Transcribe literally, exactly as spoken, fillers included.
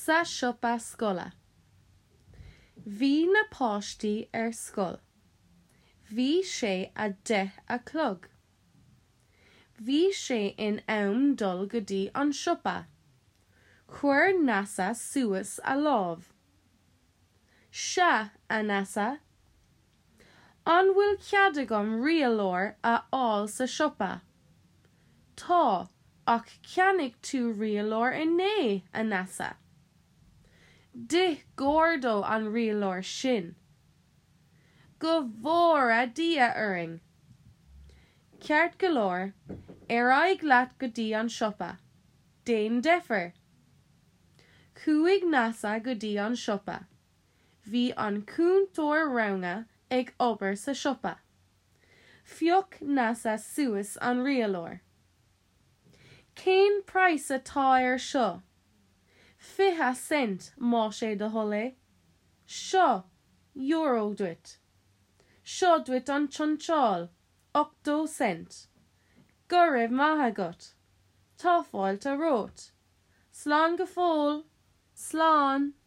sa siopa scola. Bhí na páistí ar scoil. Bhí sé a de a clog. Bhí sé in am dul go dtí an siopa. Chuir nasa suas a lámh. Se a nasa. An bhfuil ceadagam rialóir a fháil sa siopa. Tá, ach ceannaigh tú rialóir inné a nasa. Di gordó an rialóir sin. Go bhór a dia uring. Ceart go leor, ar aig leat go dtí an siopa. Déan defer. Cúig nasa go dtí an siopa. Bhí an cúntóir ranga ag obair sa siopa. Fioc nasa suas an rialóir. Cén price atá ar seo? Fiche cent má sé de thola. Seo, euro duit. Seo duit an tionseáil, octó cent. Go raibh maith agat. Tá fáilte rót. Slán go fóil. Slán.